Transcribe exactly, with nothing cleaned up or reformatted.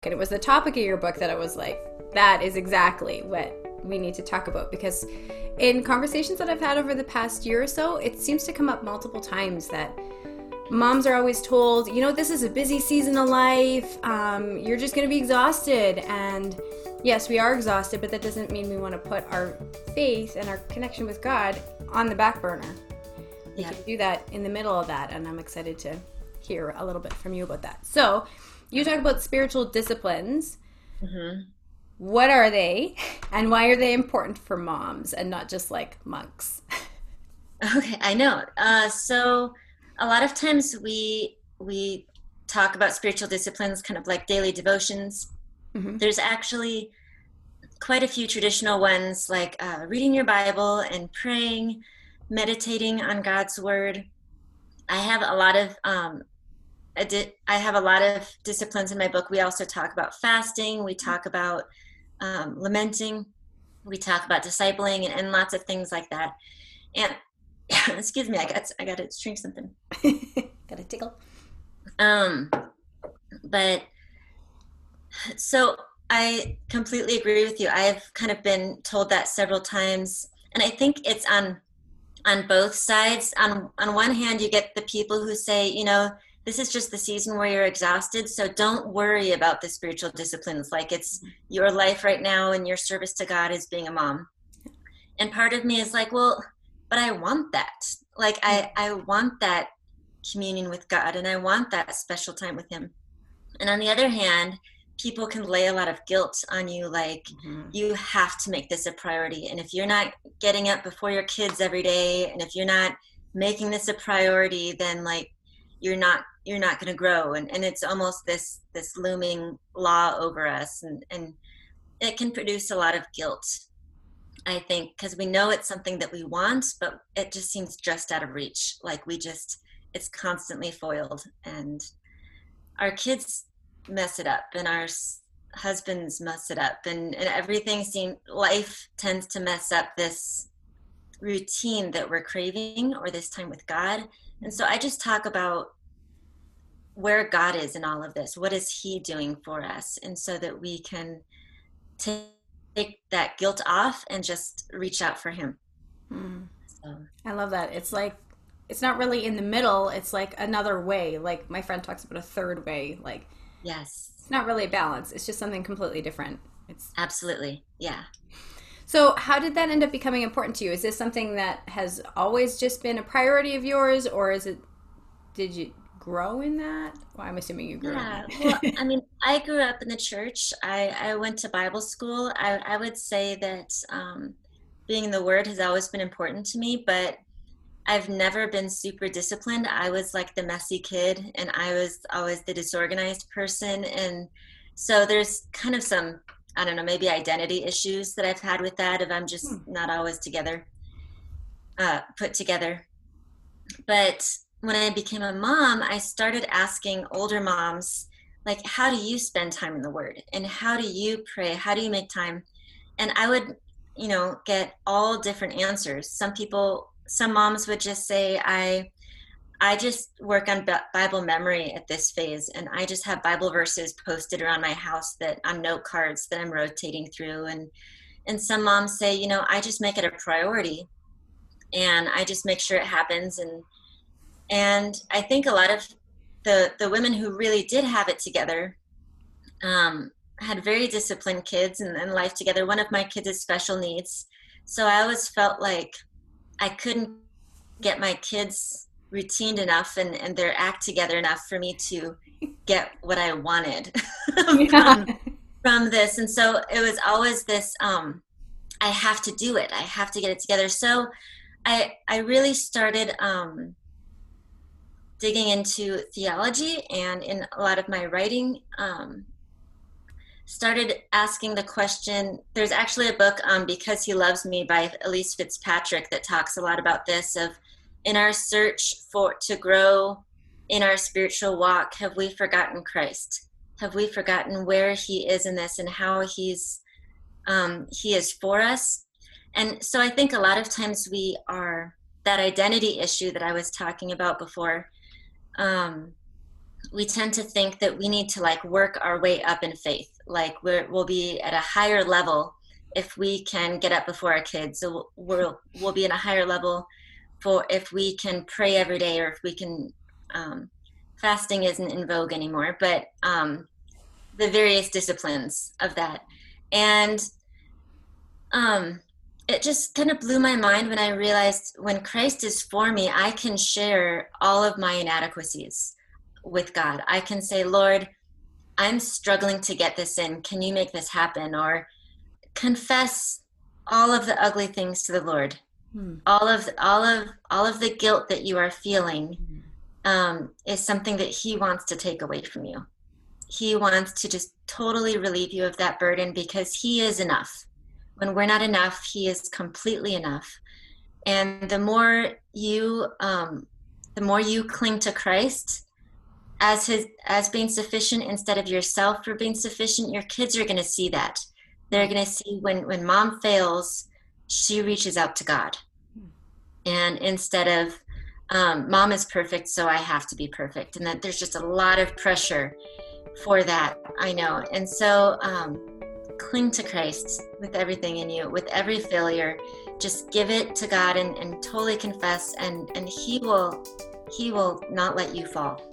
And it was the topic of your book that I was like, that is exactly what we need to talk about, because in conversations that I've had over the past year or so, it seems to come up multiple times that moms are always told, you know, this is a busy season of life, um, you're just going to be exhausted. And yes, we are exhausted, but that doesn't mean we want to put our faith and our connection with God on the back burner. We Yeah. can do that in the middle of that, and I'm excited to hear a little bit from you about that. So you talk about spiritual disciplines. Mm-hmm. What are they, and why are they important for moms and not just like monks? Okay, I know. Uh, so a lot of times we we talk about spiritual disciplines kind of like daily devotions. Mm-hmm. There's actually quite a few traditional ones, like uh, reading your Bible and praying, meditating on God's word. I have a lot of um, I, did, I have a lot of disciplines in my book. We also talk about fasting. We talk about um, lamenting. We talk about discipling and, and lots of things like that. And excuse me, I got I got to drink something. Got a tickle. Um, but so I completely agree with you. I've kind of been told that several times, and I think it's on on both sides. On on one hand, you get the people who say, you know, this is just the season where you're exhausted, so don't worry about the spiritual disciplines. Like, it's your life right now, and your service to God is being a mom. And part of me is like, well, but I want that. Like, I, I want that communion with God, and I want that special time with him. And on the other hand, people can lay a lot of guilt on you, like, Mm-hmm. you have to make this a priority. And if you're not getting up before your kids every day, and if you're not making this a priority, then like you're not you're not going to grow. And, and it's almost this this looming law over us, and, and it can produce a lot of guilt, I think, because we know it's something that we want, but it just seems just out of reach. Like, we just, it's constantly foiled, and our kids mess it up, and our s- husbands mess it up, and, and everything seems, life tends to mess up this routine that we're craving, or this time with God. And so I just talk about where God is in all of this. What is he doing for us? And so that we can take take that guilt off and just reach out for him. Mm. So, I love that. It's like, it's not really in the middle. It's like another way. Like my friend talks about a third way. Like yes, it's not really a balance. It's just something completely different. It's absolutely. Yeah. So how did that end up becoming important to you? Is this something that has always just been a priority of yours, or is it, did you grow in that? Well, I'm assuming you grew Yeah. in Well, that. I mean, I grew up in the church. I, I went to Bible school. I, I would say that um, being in the Word has always been important to me, but I've never been super disciplined. I was like the messy kid, and I was always the disorganized person. And so there's kind of some, I don't know, maybe identity issues that I've had with that, if I'm just Hmm. not always together, uh, put together. But when I became a mom, I started asking older moms, like, how do you spend time in the Word? And how do you pray? How do you make time? And I would, you know, get all different answers. Some people, some moms would just say, I, I just work on Bi- Bible memory at this phase, and I just have Bible verses posted around my house that on note cards that I'm rotating through. And and some moms say, you know, I just make it a priority, and I just make sure it happens. And and I think a lot of the the women who really did have it together um, had very disciplined kids and, and life together. One of my kids has special needs, so I always felt like I couldn't get my kids routined enough and, and their act together enough for me to get what I wanted Yeah. from from this. And so it was always this, um, I have to do it. I have to get it together. So I I really started um, digging into theology, and in a lot of my writing, um, started asking the question. There's actually a book, um, Because He Loves Me by Elise Fitzpatrick, that talks a lot about this, of in our search for to grow in our spiritual walk, have we forgotten Christ? Have we forgotten where he is in this, and how he's um, he is for us? And so I think a lot of times we are, that identity issue that I was talking about before, um, we tend to think that we need to like work our way up in faith. Like we're, we'll be at a higher level if we can get up before our kids. So we'll, we'll be in a higher level for if we can pray every day, or if we can, um, fasting isn't in vogue anymore, but um, the various disciplines of that. And um, it just kind of blew my mind when I realized when Christ is for me, I can share all of my inadequacies with God. I can say, Lord, I'm struggling to get this in. Can you make this happen? Or confess all of the ugly things to the Lord. Hmm. All of all of all of the guilt that you are feeling um, is something that He wants to take away from you. He wants to just totally relieve you of that burden, because He is enough. When we're not enough, He is completely enough. And the more you um, the more you cling to Christ as his as being sufficient instead of yourself for being sufficient, your kids are going to see that. They're going to see when when mom fails, she reaches out to God. And instead of um, mom is perfect, so I have to be perfect. And that there's just a lot of pressure for that, I know. And so um, cling to Christ with everything in you, with every failure. Just give it to God and, and totally confess, and, and he will he will not let you fall.